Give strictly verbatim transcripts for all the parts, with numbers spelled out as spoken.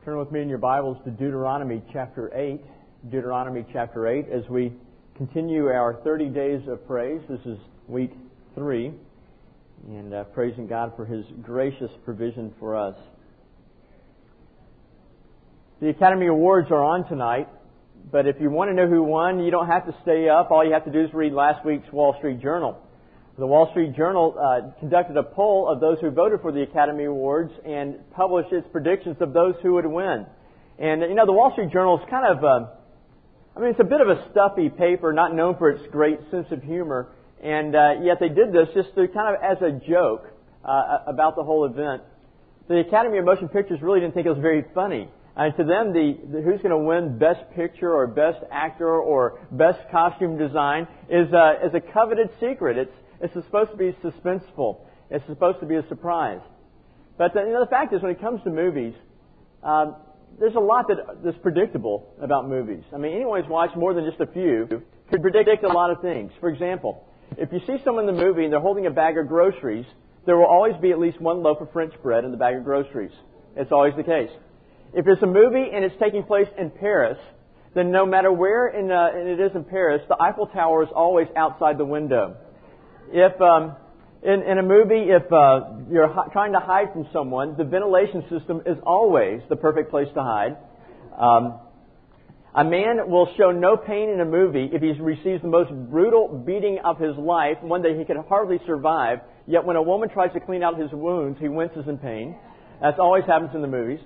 Turn with me in your Bibles to Deuteronomy chapter eight. Deuteronomy chapter eight as we continue our thirty days of praise. This is week three. And uh, praising God for His gracious provision for us. The Academy Awards are on tonight. But if you want to know who won, you don't have to stay up. All you have to do is read last week's Wall Street Journal. The Wall Street Journal uh, conducted a poll of those who voted for the Academy Awards and published its predictions of those who would win. And, you know, the Wall Street Journal is kind of, uh, I mean, it's a bit of a stuffy paper, not known for its great sense of humor. And uh, yet they did this just to kind of as a joke uh, about the whole event. The Academy of Motion Pictures really didn't think it was very funny. And to them, the, the who's going to win Best Picture or Best Actor or Best Costume Design is uh, is a coveted secret. It's it's supposed to be suspenseful. It's supposed to be a surprise. But the, you know, the fact is, when it comes to movies, um, there's a lot that that's predictable about movies. I mean, anyone who's watched more than just a few could predict a lot of things. For example, if you see someone in the movie and they're holding a bag of groceries, there will always be at least one loaf of French bread in the bag of groceries. It's always the case. If it's a movie and it's taking place in Paris, then no matter where in, uh, it is in Paris, the Eiffel Tower is always outside the window. If um, in, in a movie, if uh, you're hi- trying to hide from someone, the ventilation system is always the perfect place to hide. Um, a man will show no pain in a movie if he receives the most brutal beating of his life, one that he can hardly survive. Yet when a woman tries to clean out his wounds, he winces in pain. That always happens in the movies.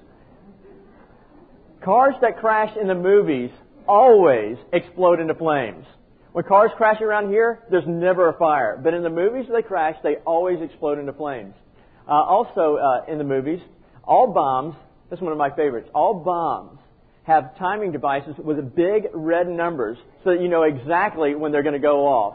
Cars that crash in the movies always explode into flames. When cars crash around here, there's never a fire. But in the movies they crash, they always explode into flames. Uh, also uh, in the movies, all bombs, this is one of my favorites, all bombs have timing devices with big red numbers so that you know exactly when they're going to go off.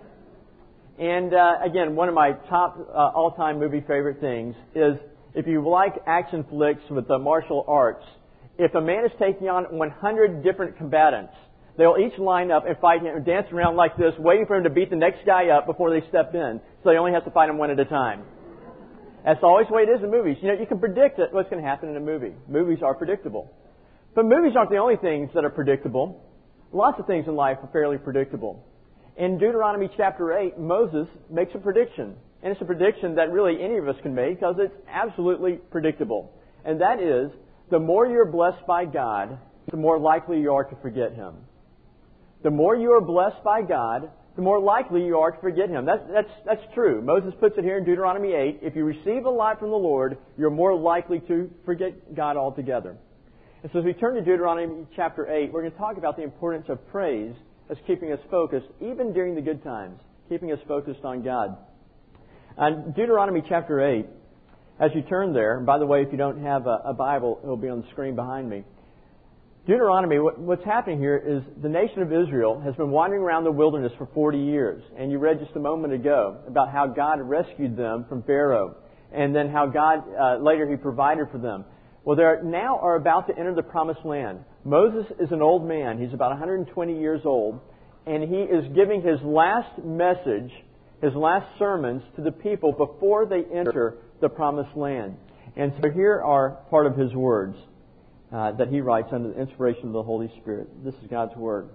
And uh, again, one of my top uh, all-time movie favorite things is if you like action flicks with the martial arts, if a man is taking on one hundred different combatants, they'll each line up and fight him and dance around like this, waiting for him to beat the next guy up before they step in. So they only have to fight him one at a time. That's always the way it is in movies. You know, you can predict what's going to happen in a movie. Movies are predictable. But movies aren't the only things that are predictable. Lots of things in life are fairly predictable. In Deuteronomy chapter eight, Moses makes a prediction. And it's a prediction that really any of us can make because it's absolutely predictable. And that is, the more you're blessed by God, the more likely you are to forget Him. The more you are blessed by God, the more likely you are to forget Him. That's, that's, that's true. Moses puts it here in Deuteronomy eight. If you receive a lot from the Lord, you're more likely to forget God altogether. And so as we turn to Deuteronomy chapter eight, we're going to talk about the importance of praise as keeping us focused, even during the good times, keeping us focused on God. And Deuteronomy chapter eight, as you turn there, and by the way, if you don't have a, a Bible, it will be on the screen behind me. Deuteronomy, what, what's happening here is the nation of Israel has been wandering around the wilderness for forty years. And you read just a moment ago about how God rescued them from Pharaoh. And then how God, uh, later He provided for them. Well, they now are about to enter the promised land. Moses is an old man. He's about one hundred twenty years old. And he is giving his last message, his last sermons to the people before they enter the promised land. And so here are part of his words uh, that he writes under the inspiration of the Holy Spirit. This is God's Word.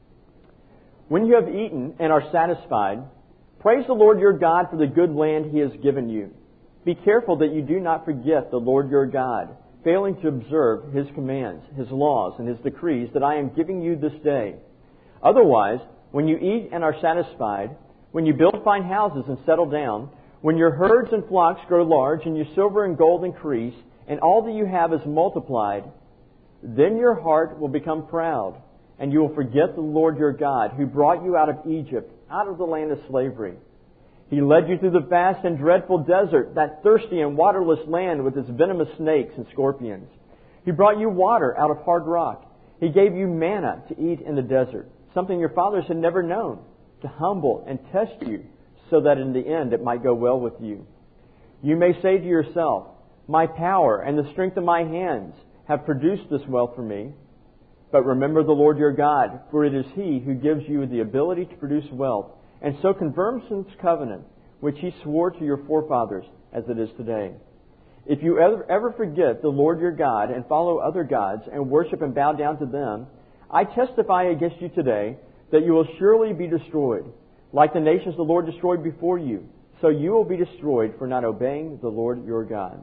When you have eaten and are satisfied, praise the Lord your God for the good land He has given you. Be careful that you do not forget the Lord your God, failing to observe His commands, His laws, and His decrees that I am giving you this day. Otherwise, when you eat and are satisfied, when you build fine houses and settle down, when your herds and flocks grow large, and your silver and gold increase, and all that you have is multiplied, then your heart will become proud, and you will forget the Lord your God, who brought you out of Egypt, out of the land of slavery. He led you through the vast and dreadful desert, that thirsty and waterless land with its venomous snakes and scorpions. He brought you water out of hard rock. He gave you manna to eat in the desert, something your fathers had never known, to humble and test you, so that in the end it might go well with you. You may say to yourself, my power and the strength of my hands have produced this wealth for me. But remember the Lord your God, for it is He who gives you the ability to produce wealth, and so confirms His covenant, which He swore to your forefathers, as it is today. If you ever, ever forget the Lord your God and follow other gods and worship and bow down to them, I testify against you today that you will surely be destroyed, like the nations the Lord destroyed before you. So you will be destroyed for not obeying the Lord your God.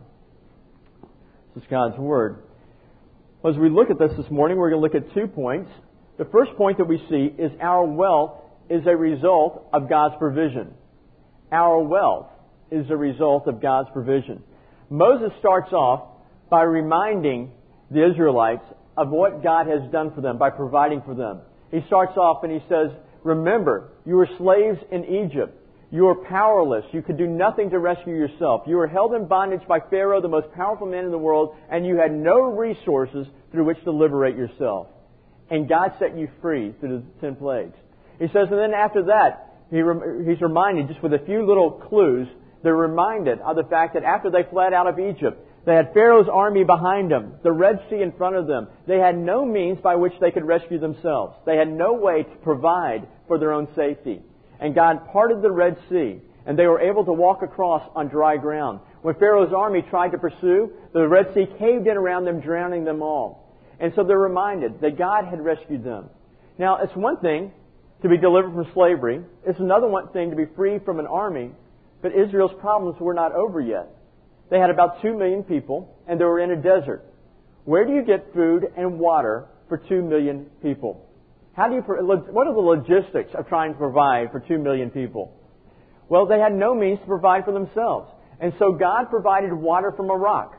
This is God's Word. As we look at this this morning, we're going to look at two points. The first point that we see is our wealth is a result of God's provision. Our wealth is a result of God's provision. Moses starts off by reminding the Israelites of what God has done for them by providing for them. He starts off and he says, remember, you were slaves in Egypt. You were powerless. You could do nothing to rescue yourself. You were held in bondage by Pharaoh, the most powerful man in the world, and you had no resources through which to liberate yourself. And God set you free through the ten plagues. He says, and then after that, he rem- he's reminded, just with a few little clues, they're reminded of the fact that after they fled out of Egypt, they had Pharaoh's army behind them, the Red Sea in front of them. They had no means by which they could rescue themselves. They had no way to provide for their own safety. And God parted the Red Sea, and they were able to walk across on dry ground. When Pharaoh's army tried to pursue, the Red Sea caved in around them, drowning them all. And so they're reminded that God had rescued them. Now, it's one thing to be delivered from slavery. It's another one thing to be free from an army. But Israel's problems were not over yet. They had about two million people, and they were in a desert. Where do you get food and water for two million people? How do you? What are the logistics of trying to provide for two million people? Well, they had no means to provide for themselves. And so God provided water from a rock.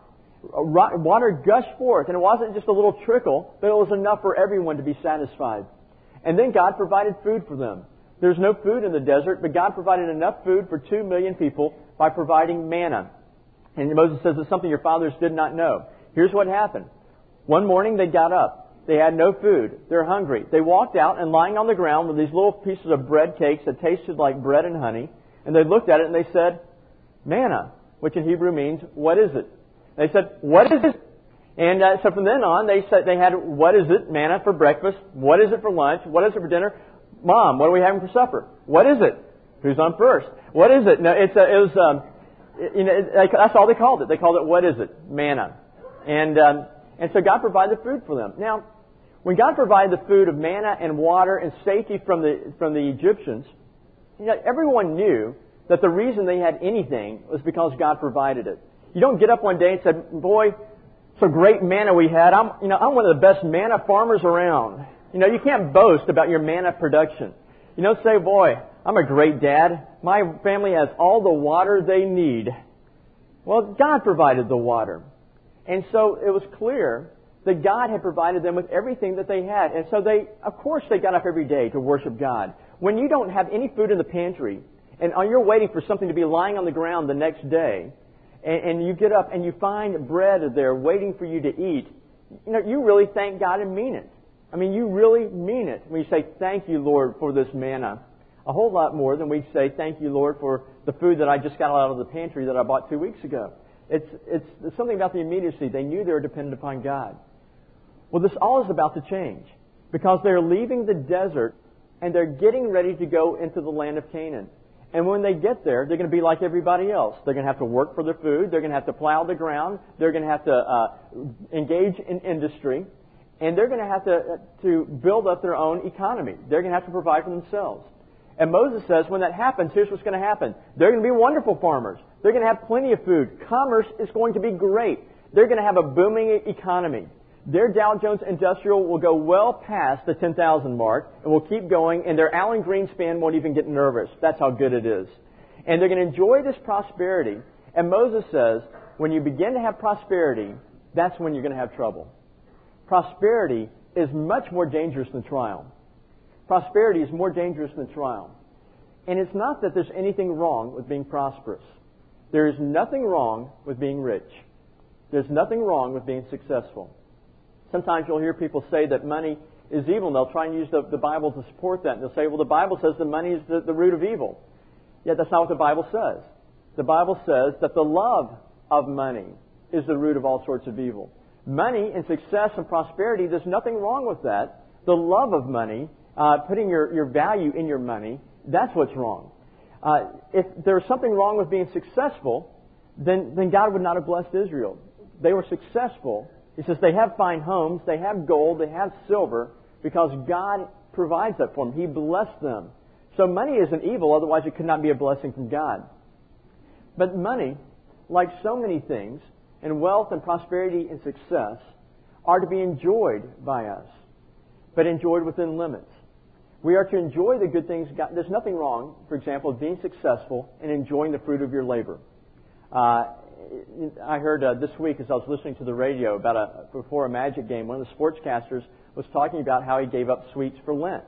Water gushed forth, and it wasn't just a little trickle, but it was enough for everyone to be satisfied. And then God provided food for them. There's no food in the desert, but God provided enough food for two million people by providing manna. And Moses says it's something your fathers did not know. Here's what happened. One morning they got up. They had no food. They're hungry. They walked out, and lying on the ground were these little pieces of bread cakes that tasted like bread and honey. And they looked at it and they said, manna, which in Hebrew means, what is it? They said, what is it? And uh, so from then on, they said they had, what is it? Manna for breakfast. What is it for lunch? What is it for dinner? Mom, what are we having for supper? What is it? Who's on first? What is it? No, it's a, it was, um, you know, it, that's all they called it. They called it, what is it? Manna. And um, and so God provided food for them. Now, when God provided the food of manna and water and safety from the from the Egyptians, you know, everyone knew that the reason they had anything was because God provided it. You don't get up one day and say, boy, so great manna we had. I'm, you know, I'm one of the best manna farmers around. You know, you can't boast about your manna production. You don't say, boy, I'm a great dad. My family has all the water they need. Well, God provided the water. And so it was clear that God had provided them with everything that they had. And so they, of course, they got up every day to worship God. When you don't have any food in the pantry, and you're waiting for something to be lying on the ground the next day, and, and you get up and you find bread there waiting for you to eat, you know, you really thank God and mean it. I mean, you really mean it when you say, thank you, Lord, for this manna. A whole lot more than we'd say, thank you, Lord, for the food that I just got out of the pantry that I bought two weeks ago. It's, it's, it's something about the immediacy. They knew they were dependent upon God. Well, this all is about to change because they're leaving the desert and they're getting ready to go into the land of Canaan. And when they get there, they're going to be like everybody else. They're going to have to work for their food. They're going to have to plow the ground. They're going to have to uh, engage in industry. And they're going to have to, to build up their own economy. They're going to have to provide for themselves. And Moses says when that happens, here's what's going to happen. They're going to be wonderful farmers. They're going to have plenty of food. Commerce is going to be great. They're going to have a booming economy. Their Dow Jones Industrial will go well past the ten thousand mark and will keep going, and their Alan Greenspan won't even get nervous. That's how good it is. And they're going to enjoy this prosperity. And Moses says, when you begin to have prosperity, that's when you're going to have trouble. Prosperity is much more dangerous than trial. Prosperity is more dangerous than trial. And it's not that there's anything wrong with being prosperous. There is nothing wrong with being rich. There's nothing wrong with being successful. Sometimes you'll hear people say that money is evil, and they'll try and use the, the Bible to support that. And they'll say, well, the Bible says that money is the, the root of evil. Yet that's not what the Bible says. The Bible says that the love of money is the root of all sorts of evil. Money and success and prosperity, there's nothing wrong with that. The love of money, uh, putting your, your value in your money, that's what's wrong. Uh, if there's something wrong with being successful, then, then God would not have blessed Israel. They were successful. He says they have fine homes, they have gold, they have silver, because God provides that for them. He blessed them. So money isn't evil, otherwise it could not be a blessing from God. But money, like so many things, and wealth and prosperity and success, are to be enjoyed by us, but enjoyed within limits. We are to enjoy the good things. God, there's nothing wrong, for example, with being successful and enjoying the fruit of your labor. Uh, I heard uh, this week as I was listening to the radio about a before a Magic game, one of the sportscasters was talking about how he gave up sweets for Lent.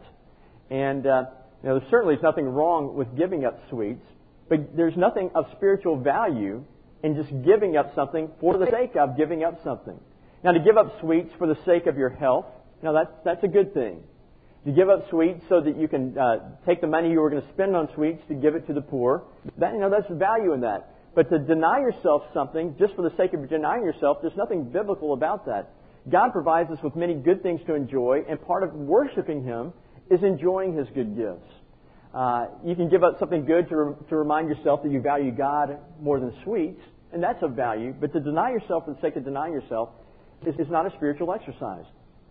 And uh, you know, there certainly is nothing wrong with giving up sweets, but there's nothing of spiritual value in just giving up something for the sake of giving up something. Now, to give up sweets for the sake of your health, now that's that's a good thing. You give up sweets so that you can uh, take the money you were going to spend on sweets to give it to the poor. That, you know, that's value in that. But to deny yourself something just for the sake of denying yourself, there's nothing biblical about that. God provides us with many good things to enjoy, and part of worshiping Him is enjoying His good gifts. Uh, you can give up something good to, re- to remind yourself that you value God more than sweets, and that's of value. But to deny yourself for the sake of denying yourself is, is not a spiritual exercise.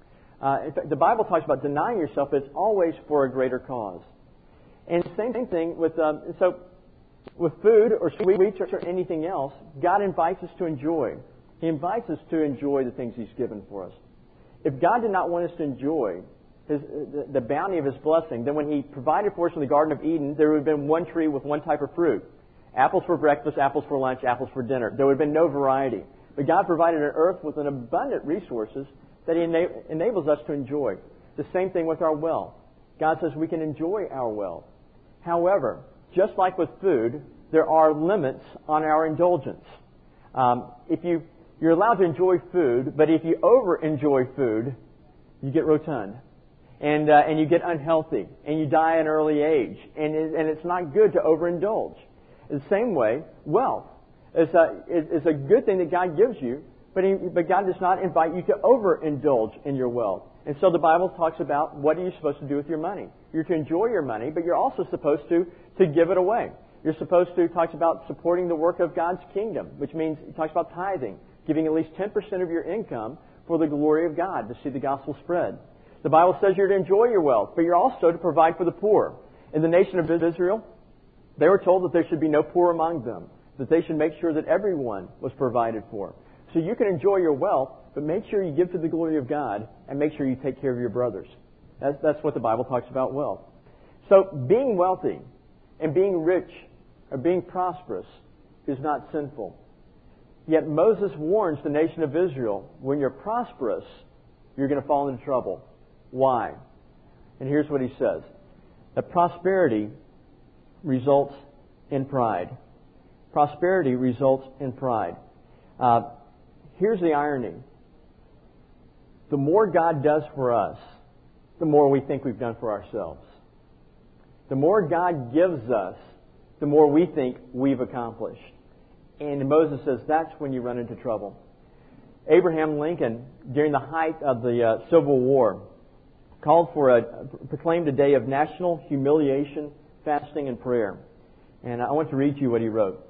Uh, in fact, the Bible talks about denying yourself, but it's always for a greater cause. And the same thing with um, so with food or sweets or anything else, God invites us to enjoy. He invites us to enjoy the things He's given for us. If God did not want us to enjoy His, the, the bounty of His blessing, then when He provided for us in the Garden of Eden, there would have been one tree with one type of fruit. Apples for breakfast, apples for lunch, apples for dinner. There would have been no variety. But God provided an earth with an abundant resources that He ena- enables us to enjoy. The same thing with our wealth. God says we can enjoy our wealth. However, just like with food, there are limits on our indulgence. Um, if you, you're allowed to enjoy food, but if you over-enjoy food, you get rotund. And, uh, and you get unhealthy. And you die at an early age. And, it, and it's not good to overindulge. In the same way, wealth is a, is a good thing that God gives you, but, he, but God does not invite you to overindulge in your wealth. And so the Bible talks about what are you supposed to do with your money. You're to enjoy your money, but you're also supposed to, to give it away. You're supposed to, talks about supporting the work of God's kingdom, which means, it talks about tithing, giving at least ten percent of your income for the glory of God to see the gospel spread. The Bible says you're to enjoy your wealth, but you're also to provide for the poor. In the nation of Israel, they were told that there should be no poor among them, that they should make sure that everyone was provided for. So you can enjoy your wealth, but make sure you give to the glory of God and make sure you take care of your brothers. That's, that's what the Bible talks about wealth. So being wealthy and being rich or being prosperous is not sinful. Yet Moses warns the nation of Israel, when you're prosperous, you're going to fall into trouble. Why? And here's what he says. That prosperity results in pride. Prosperity results in pride. Uh, here's the irony. The more God does for us, the more we think we've done for ourselves. The more God gives us, the more we think we've accomplished. And Moses says that's when you run into trouble. Abraham Lincoln, during the height of the uh, Civil War, called for a, proclaimed a day of national humiliation, fasting, and prayer. And I want to read to you what he wrote.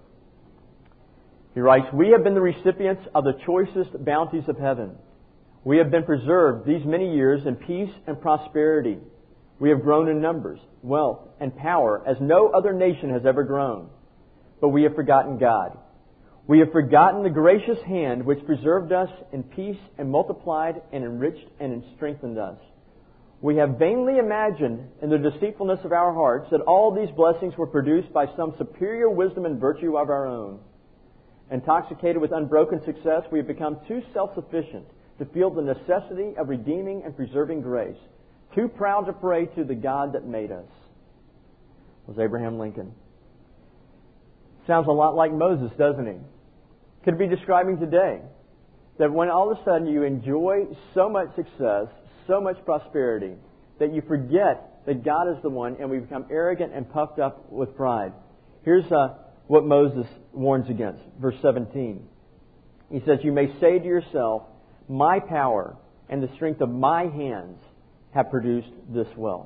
He writes, "We have been the recipients of the choicest bounties of heaven. We have been preserved these many years in peace and prosperity. We have grown in numbers, wealth, and power as no other nation has ever grown. But we have forgotten God. We have forgotten the gracious hand which preserved us in peace and multiplied and enriched and strengthened us. We have vainly imagined in the deceitfulness of our hearts that all these blessings were produced by some superior wisdom and virtue of our own. Intoxicated with unbroken success, we have become too self-sufficient to feel the necessity of redeeming and preserving grace, too proud to pray to the God that made us." Was Abraham Lincoln. Sounds a lot like Moses, doesn't he? Could be describing today that when all of a sudden you enjoy so much success, so much prosperity, that you forget that God is the one and we become arrogant and puffed up with pride. Here's uh, what Moses warns against. Verse seventeen. He says, "You may say to yourself, my power and the strength of my hands have produced this wealth."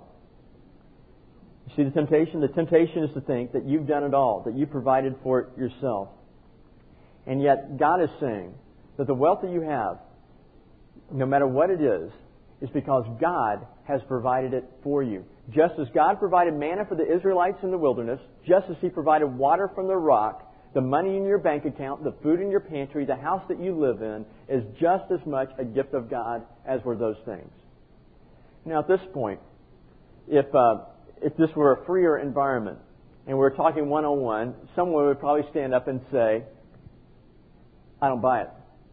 You see the temptation? The temptation is to think that you've done it all, that you provided for it yourself. And yet God is saying that the wealth that you have, no matter what it is, is because God has provided it for you. Just as God provided manna for the Israelites in the wilderness, just as He provided water from the rock, the money in your bank account, the food in your pantry, the house that you live in is just as much a gift of God as were those things. Now at this point, if uh, if this were a freer environment and we were talking one-on-one, someone would probably stand up and say, I don't buy it.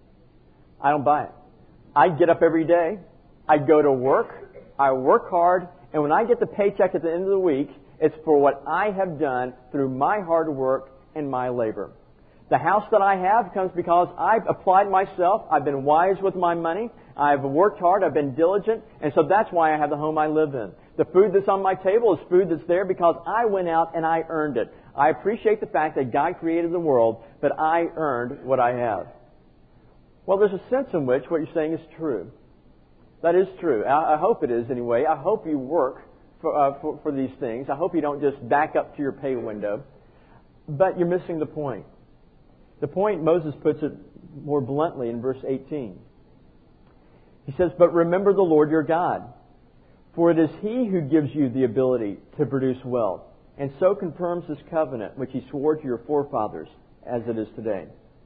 I don't buy it. I get up every day, I go to work, I work hard, and when I get the paycheck at the end of the week, it's for what I have done through my hard work and my labor. The house that I have comes because I've applied myself, I've been wise with my money, I've worked hard, I've been diligent, and so that's why I have the home I live in. The food that's on my table is food that's there because I went out and I earned it. I appreciate the fact that God created the world, but I earned what I have. Well, there's a sense in which what you're saying is true. That is true. I, I hope it is anyway. I hope you work for, uh, for, for these things. I hope you don't just back up to your pay window. But you're missing the point. The point, Moses puts it more bluntly in verse eighteen. He says, but remember the Lord your God, for it is He who gives you the ability to produce wealth, and so confirms His covenant, which He swore to your forefathers, as it is today.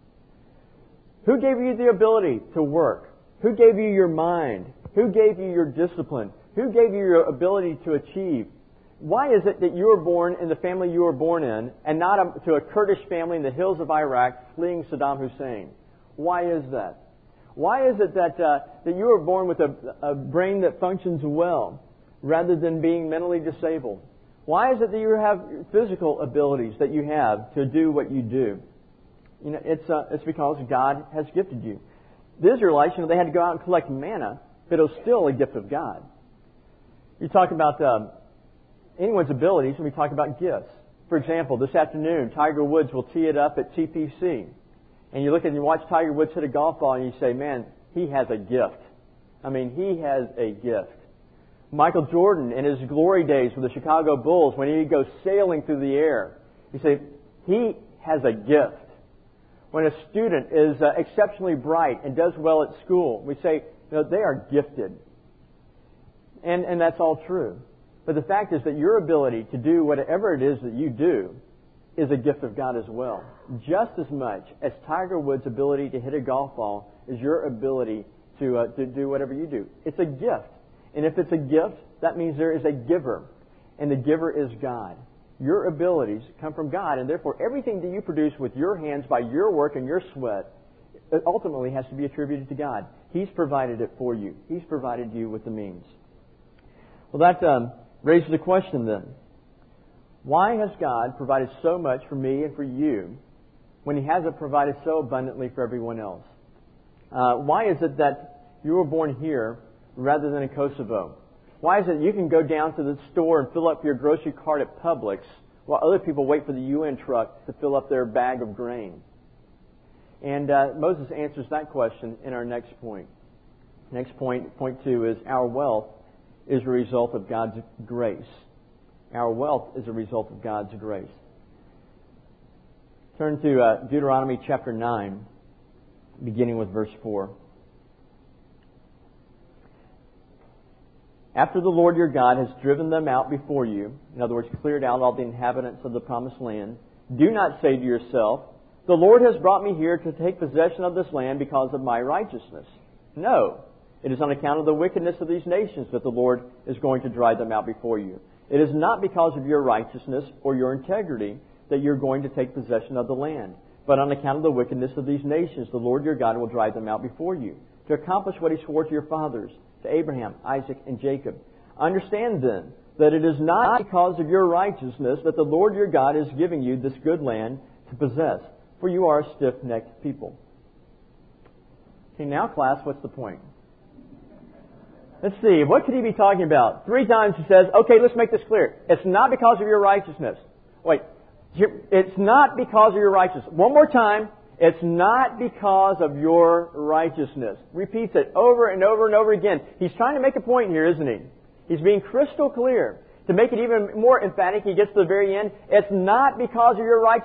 Who gave you the ability to work? Who gave you your mind? Who gave you your discipline? Who gave you your ability to achieve? Why is it that you were born in the family you were born in and not a, to a Kurdish family in the hills of Iraq fleeing Saddam Hussein? Why is that? Why is it that uh, that you were born with a, a brain that functions well rather than being mentally disabled? Why is it that you have physical abilities that you have to do what you do? You know, it's uh, it's because God has gifted you. The Israelites, you know, they had to go out and collect manna, but it was still a gift of God. You talk about um, anyone's abilities, and we talk about gifts. For example, this afternoon, Tiger Woods will tee it up at T P C. And you look and you watch Tiger Woods hit a golf ball and you say, man, he has a gift. I mean, he has a gift. Michael Jordan, in his glory days with the Chicago Bulls, when he goes sailing through the air, you say, he has a gift. When a student is uh, exceptionally bright and does well at school, we say, you know, they are gifted. And, and that's all true. But the fact is that your ability to do whatever it is that you do is a gift of God as well. Just as much as Tiger Woods' ability to hit a golf ball is your ability to, uh, to do whatever you do. It's a gift. And if it's a gift, that means there is a giver. And the giver is God. Your abilities come from God, and therefore everything that you produce with your hands by your work and your sweat, it ultimately has to be attributed to God. He's provided it for you. He's provided you with the means. Well, that um, raises a question then. Why has God provided so much for me and for you when He hasn't provided so abundantly for everyone else? Uh, why is it that you were born here rather than in Kosovo? Why is it you can go down to the store and fill up your grocery cart at Publix while other people wait for the U N truck to fill up their bag of grain? And uh, Moses answers that question in our next point. Next point, point two, is our wealth is a result of God's grace. Our wealth is a result of God's grace. Turn to uh, Deuteronomy chapter nine, beginning with verse four. After the Lord your God has driven them out before you, in other words, cleared out all the inhabitants of the promised land, do not say to yourself, the Lord has brought me here to take possession of this land because of my righteousness. No, it is on account of the wickedness of these nations that the Lord is going to drive them out before you. It is not because of your righteousness or your integrity that you're going to take possession of the land, but on account of the wickedness of these nations, the Lord your God will drive them out before you, to accomplish what He swore to your fathers, to Abraham, Isaac, and Jacob. Understand then that it is not because of your righteousness that the Lord your God is giving you this good land to possess, for you are a stiff-necked people. Okay, now class, what's the point? Let's see, what could he be talking about? Three times he says, okay, let's make this clear. It's not because of your righteousness. Wait, it's not because of your righteousness. One more time. It's not because of your righteousness. Repeats it over and over and over again. He's trying to make a point here, isn't he? He's being crystal clear. To make it even more emphatic, he gets to the very end. It's not because of your righteousness.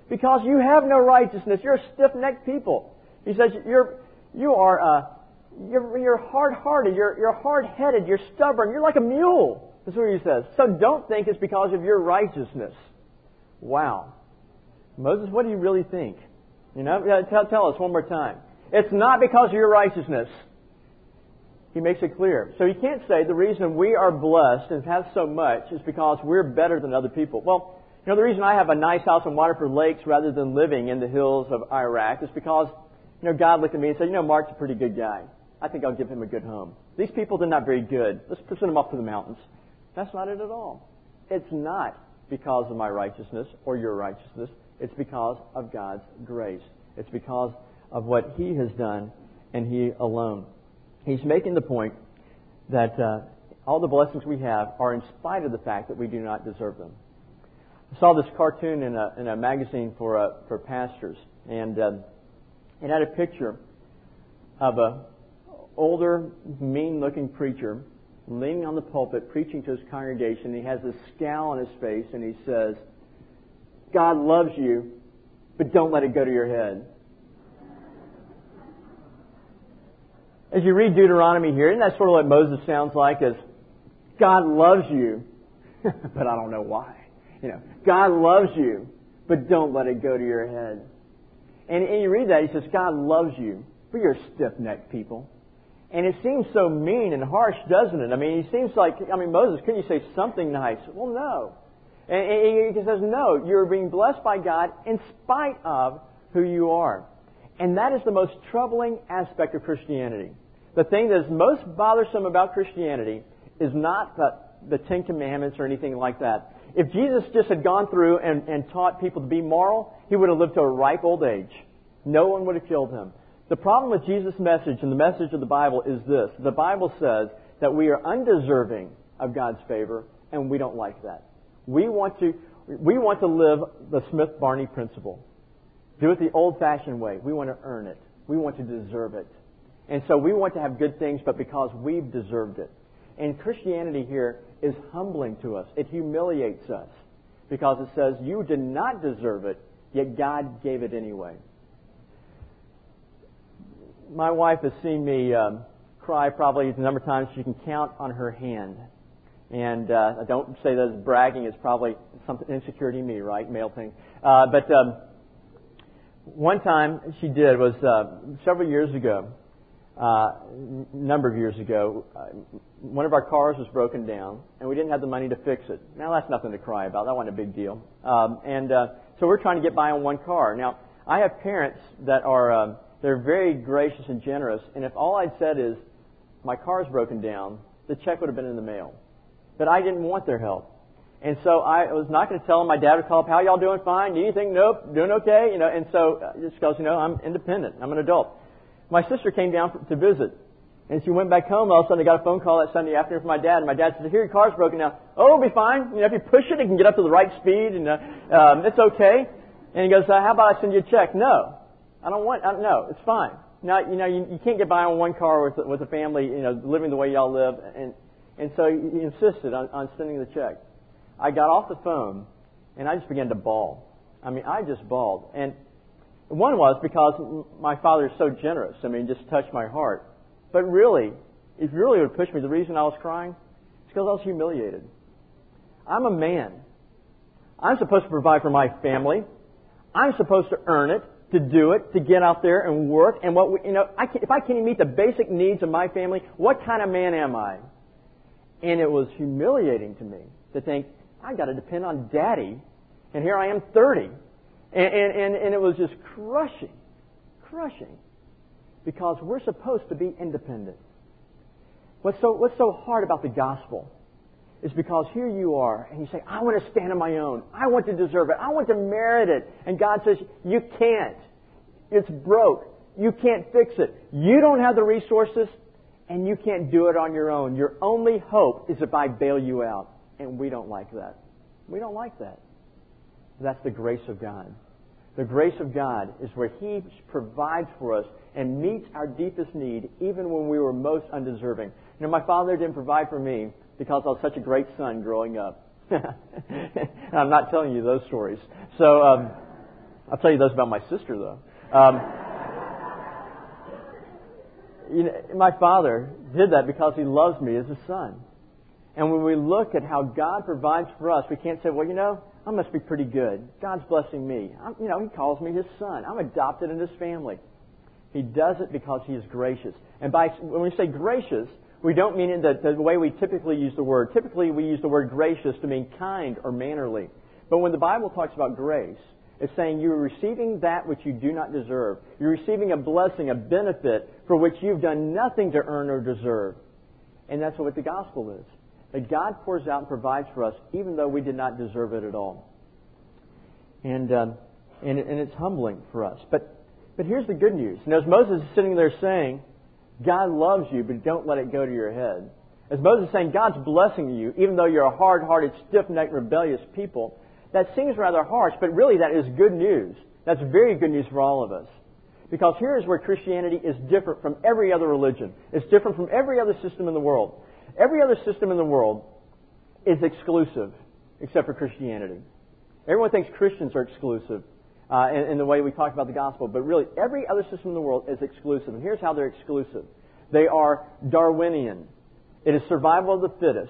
Because you have no righteousness. You're a stiff-necked people. He says you're you are uh, you're, you're hard-hearted. You're you're hard-headed. You're stubborn. You're like a mule. That's what he says. So don't think it's because of your righteousness. Wow, Moses, what do you really think? You know, tell tell us one more time. It's not because of your righteousness. He makes it clear. So you can't say the reason we are blessed and have so much is because we're better than other people. Well, you know, the reason I have a nice house on Waterford Lakes rather than living in the hills of Iraq is because, you know, God looked at me and said, you know, Mark's a pretty good guy. I think I'll give him a good home. These people, they're not very good. Let's send them up to the mountains. That's not it at all. It's not because of my righteousness or your righteousness. It's because of God's grace. It's because of what He has done and He alone. He's making the point that uh, all the blessings we have are in spite of the fact that we do not deserve them. I saw this cartoon in a, in a magazine for uh, for pastors, and uh, it had a picture of a older, mean-looking preacher leaning on the pulpit, preaching to his congregation. He has a scowl on his face, and he says, "God loves you, but don't let it go to your head." As you read Deuteronomy here, isn't that sort of what Moses sounds like? As God loves you, but I don't know why. You know, God loves you, but don't let it go to your head. And, and you read that, he says, God loves you, but you're stiff-necked people. And it seems so mean and harsh, doesn't it? I mean, he seems like, I mean, Moses, couldn't you say something nice? Well, no. And, and he says, no, you're being blessed by God in spite of who you are. And that is the most troubling aspect of Christianity. The thing that is most bothersome about Christianity is not the, the Ten Commandments or anything like that. If Jesus just had gone through and, and taught people to be moral, He would have lived to a ripe old age. No one would have killed Him. The problem with Jesus' message and the message of the Bible is this. The Bible says that we are undeserving of God's favor, and we don't like that. We want to, we want to live the Smith-Barney principle. Do it the old-fashioned way. We want to earn it. We want to deserve it. And so we want to have good things, but because we've deserved it. And Christianity here is humbling to us. It humiliates us because it says you did not deserve it, yet God gave it anyway. My wife has seen me um, cry probably the number of times she can count on her hand. And uh, I don't say that as bragging. It's probably something insecurity in me, right? Male thing. Uh, but um, one time she did was uh, several years ago. Uh, a number of years ago, uh, one of our cars was broken down, and we didn't have the money to fix it. Now, that's nothing to cry about. That wasn't a big deal. Um, and uh, so we're trying to get by on one car. Now, I have parents that are um, they're very gracious and generous, and if all I'd said is, my car's broken down, the check would have been in the mail. But I didn't want their help. And so I was not going to tell them. My dad would call up, how y'all doing? Fine? Need anything? Nope. Doing okay? You know. And so, uh, just because, you know, I'm independent. I'm an adult. My sister came down to visit, and she went back home. All of a sudden, I got a phone call that Sunday afternoon from my dad, and my dad said, "Here, your car's broken down." "Oh, it'll be fine. You know, if you push it, it can get up to the right speed, and uh, um, it's okay." And he goes, uh, "How about I send you a check?" "No, I don't want. I, no, it's fine." Now, you know, you, you can't get by on one car with with a family, you know, living the way y'all live, and and so he insisted on, on sending the check. I got off the phone, and I just began to bawl. I mean, I just bawled, and one was because my father is so generous. I mean, it just touched my heart. But really, if you really would push me, the reason I was crying is because I was humiliated. I'm a man. I'm supposed to provide for my family. I'm supposed to earn it, to do it, to get out there and work. And what we, you know, I can, if I can't meet the basic needs of my family, what kind of man am I? And it was humiliating to me to think, I got to depend on Daddy, and here I am, thirty. And, and, and it was just crushing, crushing, because we're supposed to be independent. What's so, what's so hard about the gospel is because here you are, and you say, I want to stand on my own. I want to deserve it. I want to merit it. And God says, you can't. It's broke. You can't fix it. You don't have the resources, and you can't do it on your own. Your only hope is if I bail you out. And we don't like that. We don't like that. That's the grace of God. The grace of God is where He provides for us and meets our deepest need even when we were most undeserving. You know, my father didn't provide for me because I was such a great son growing up. I'm not telling you those stories. So, um, I'll tell you those about my sister, though. Um, you know, my father did that because he loves me as a son. And when we look at how God provides for us, we can't say, well, you know, I must be pretty good. God's blessing me. I'm, you know, He calls me His son. I'm adopted in His family. He does it because He is gracious. And by when we say gracious, we don't mean it the, the way we typically use the word. Typically, we use the word gracious to mean kind or mannerly. But when the Bible talks about grace, it's saying you're receiving that which you do not deserve. You're receiving a blessing, a benefit for which you've done nothing to earn or deserve. And that's what the gospel is. That God pours out and provides for us even though we did not deserve it at all. And um, and, and it's humbling for us. But but here's the good news. And as Moses is sitting there saying, God loves you, but don't let it go to your head. As Moses is saying, God's blessing you, even though you're a hard-hearted, stiff-necked, rebellious people. That seems rather harsh, but really that is good news. That's very good news for all of us. Because here is where Christianity is different from every other religion. It's different from every other system in the world. Every other system in the world is exclusive, except for Christianity. Everyone thinks Christians are exclusive uh, in, in the way we talk about the gospel, but really every other system in the world is exclusive. And here's how they're exclusive. They are Darwinian. It is survival of the fittest.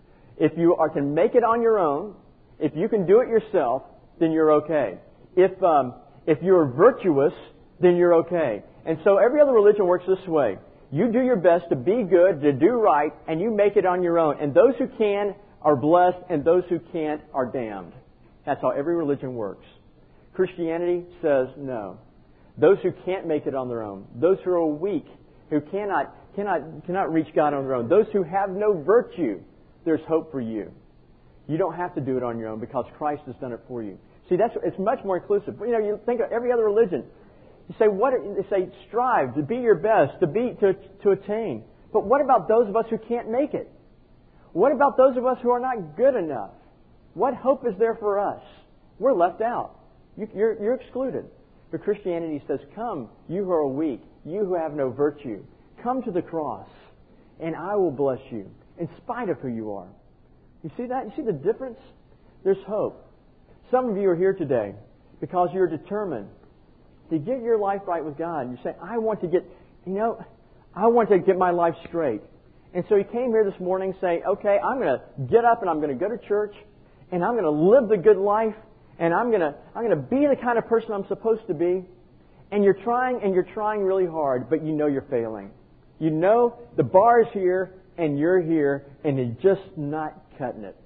If you are, can make it on your own, if you can do it yourself, then you're okay. If um, if you're virtuous, then you're okay. And so every other religion works this way. You do your best to be good, to do right, and you make it on your own. And those who can are blessed, and those who can't are damned. That's how every religion works. Christianity says no. Those who can't make it on their own, those who are weak, who cannot cannot cannot reach God on their own, those who have no virtue, there's hope for you. You don't have to do it on your own because Christ has done it for you. See, that's it's much more inclusive. You know, you think of every other religion. You say, what? They say, strive to be your best, to be to to attain. But what about those of us who can't make it? What about those of us who are not good enough? What hope is there for us? We're left out. You, you're you're excluded. But Christianity says, come, you who are weak, you who have no virtue, come to the cross, and I will bless you in spite of who you are. You see that? You see the difference? There's hope. Some of you are here today because you're determined to get your life right with God. You say, I want to get, you know, I want to get my life straight. And so you came here this morning saying, okay, I'm going to get up and I'm going to go to church and I'm going to live the good life and I'm going to I'm going to be the kind of person I'm supposed to be. And you're trying and you're trying really hard, but you know you're failing. You know the bar is here and you're here and you're just not cutting it.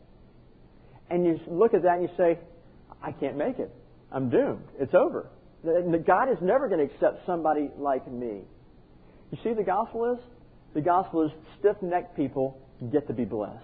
And you look at that and you say, I can't make it. I'm doomed. It's over. God is never going to accept somebody like me. You see the gospel is? The gospel is stiff-necked people get to be blessed.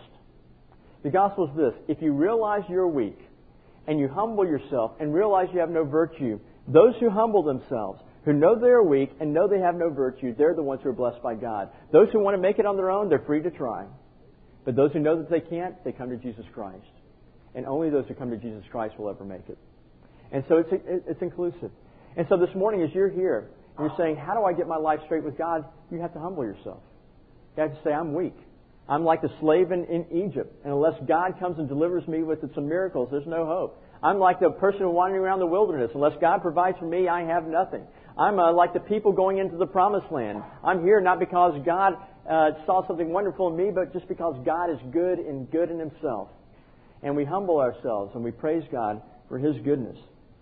The gospel is this. If you realize you're weak and you humble yourself and realize you have no virtue, those who humble themselves, who know they're weak and know they have no virtue, they're the ones who are blessed by God. Those who want to make it on their own, they're free to try. But those who know that they can't, they come to Jesus Christ. And only those who come to Jesus Christ will ever make it. And so it's it's inclusive. And so this morning as you're here, and you're saying, how do I get my life straight with God? You have to humble yourself. You have to say, I'm weak. I'm like the slave in, in Egypt. And unless God comes and delivers me with some miracles, there's no hope. I'm like the person wandering around the wilderness. Unless God provides for me, I have nothing. I'm uh, like the people going into the promised land. I'm here not because God uh, saw something wonderful in me, but just because God is good and good in Himself. And we humble ourselves and we praise God for His goodness.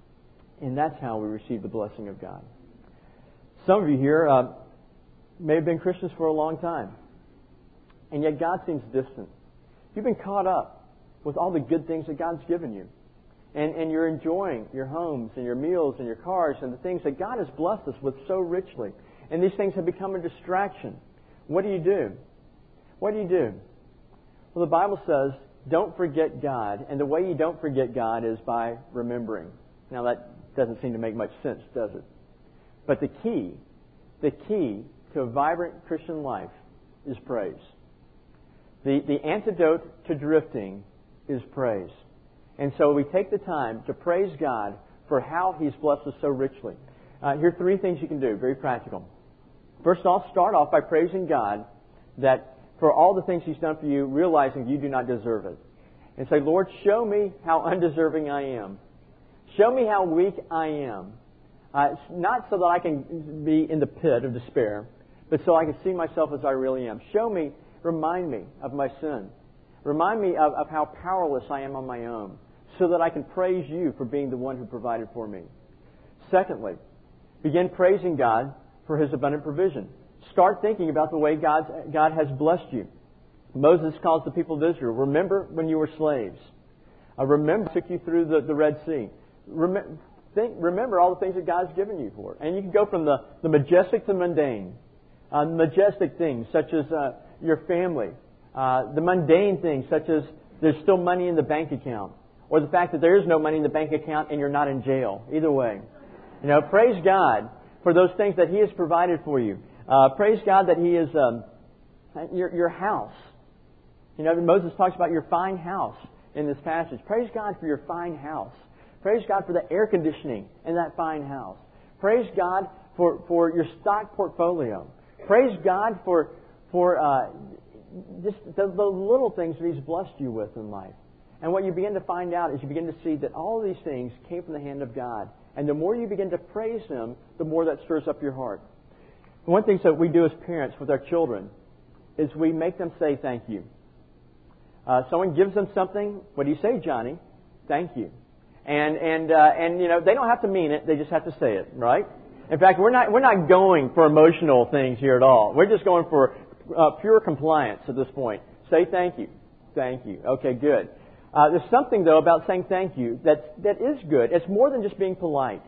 And that's how we receive the blessing of God. Some of you here uh, may have been Christians for a long time. And yet God seems distant. You've been caught up with all the good things that God's given you. And, and you're enjoying your homes and your meals and your cars and the things that God has blessed us with so richly. And these things have become a distraction. What do you do? What do you do? Well, the Bible says, don't forget God. And the way you don't forget God is by remembering. Now, that doesn't seem to make much sense, does it? But the key, the key to a vibrant Christian life is praise. The, the antidote to drifting is praise. And so we take the time to praise God for how He's blessed us so richly. Uh, here are three things you can do, very practical. First off, start off by praising God that for all the things He's done for you, realizing you do not deserve it. And say, Lord, show me how undeserving I am. Show me how weak I am. Uh, not so that I can be in the pit of despair, but so I can see myself as I really am. Show me, remind me of my sin. Remind me of, of how powerless I am on my own, so that I can praise you for being the one who provided for me. Secondly, begin praising God for His abundant provision. Start thinking about the way God, God has blessed you. Moses calls the people of Israel, remember when you were slaves. Uh, remember took you through the, the Red Sea. Remember, think, remember all the things that God's given you for. And you can go from the, the majestic to mundane. Uh, majestic things such as uh, your family. Uh, the mundane things such as there's still money in the bank account. Or the fact that there is no money in the bank account and you're not in jail. Either way. You know, praise God for those things that He has provided for you. Uh, praise God that He is um, your, your house. You know, Moses talks about your fine house in this passage. Praise God for your fine house. Praise God for the air conditioning in that fine house. Praise God for, for your stock portfolio. Praise God for for uh, just the, the little things that He's blessed you with in life. And what you begin to find out is you begin to see that all these things came from the hand of God. And the more you begin to praise Him, the more that stirs up your heart. One thing that we do as parents with our children is we make them say thank you. Uh, someone gives them something. What do you say, Johnny? Thank you. And and uh, and you know they don't have to mean it. They just have to say it, right? In fact, we're not we're not going for emotional things here at all. We're just going for uh, pure compliance at this point. Say thank you, thank you. Okay, good. Uh, there's something though about saying thank you that that is good. It's more than just being polite.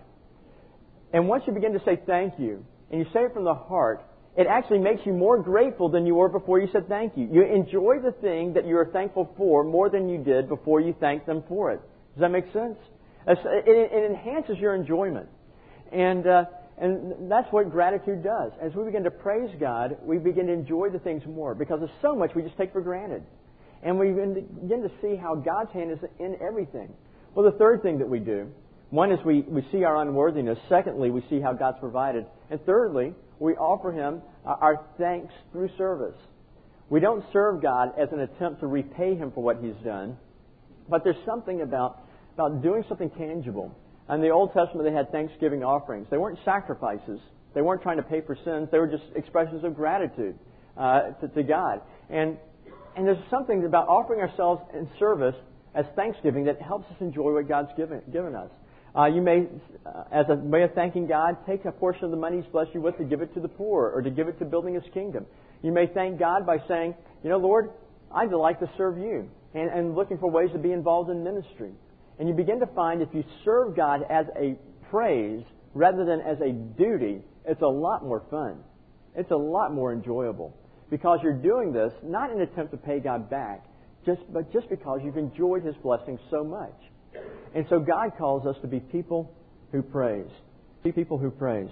And once you begin to say thank you and you say it from the heart, it actually makes you more grateful than you were before you said thank you. You enjoy the thing that you are thankful for more than you did before you thanked them for it. Does that make sense? It, it enhances your enjoyment. And uh, and that's what gratitude does. As we begin to praise God, we begin to enjoy the things more because there's so much we just take for granted. And we begin to see how God's hand is in everything. Well, the third thing that we do, one is we, we see our unworthiness. Secondly, we see how God's provided. And thirdly, we offer Him our thanks through service. We don't serve God as an attempt to repay Him for what He's done, but there's something about, about doing something tangible. In the Old Testament, they had Thanksgiving offerings. They weren't sacrifices. They weren't trying to pay for sins. They were just expressions of gratitude uh, to, to God. And and there's something about offering ourselves in service as thanksgiving that helps us enjoy what God's given, given us. Uh, you may, uh, as a way of thanking God, take a portion of the money He's blessed you with to give it to the poor or to give it to building His kingdom. You may thank God by saying, you know, Lord, I'd like to serve you, and, and looking for ways to be involved in ministry. And you begin to find if you serve God as a praise rather than as a duty, it's a lot more fun. It's a lot more enjoyable because you're doing this not in an attempt to pay God back, just but just because you've enjoyed His blessings so much. And so God calls us to be people who praise. Be people who praise.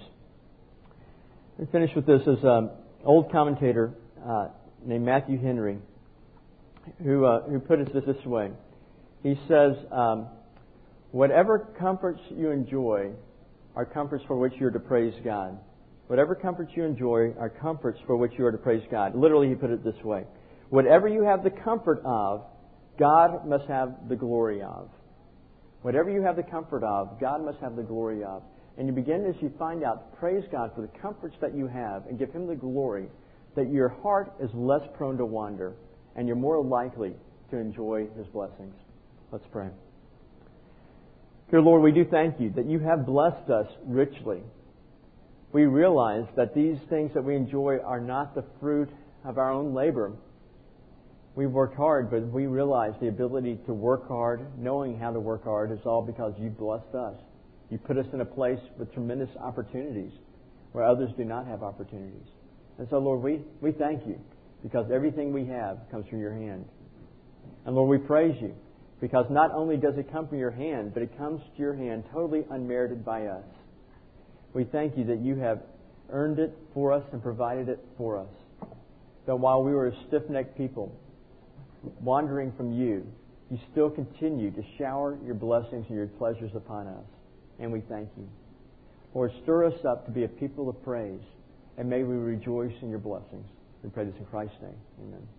Let me finish with this. As an old commentator uh, named Matthew Henry, who uh, who put it this way. He says, um, whatever comforts you enjoy are comforts for which you are to praise God. Whatever comforts you enjoy are comforts for which you are to praise God. Literally, he put it this way. Whatever you have the comfort of, God must have the glory of. Whatever you have the comfort of, God must have the glory of. And you begin as you find out, praise God for the comforts that you have and give Him the glory, that your heart is less prone to wander and you're more likely to enjoy His blessings. Let's pray. Dear Lord, we do thank You that You have blessed us richly. We realize that these things that we enjoy are not the fruit of our own labor. We've worked hard, but we realize the ability to work hard, knowing how to work hard, is all because You blessed us. You put us in a place with tremendous opportunities where others do not have opportunities. And so, Lord, we, we thank You because everything we have comes from Your hand. And Lord, we praise You because not only does it come from Your hand, but it comes to Your hand totally unmerited by us. We thank You that You have earned it for us and provided it for us. That while we were a stiff-necked people, wandering from You, You still continue to shower Your blessings and Your pleasures upon us. And we thank You. Lord, stir us up to be a people of praise, and may we rejoice in Your blessings. We pray this in Christ's name. Amen.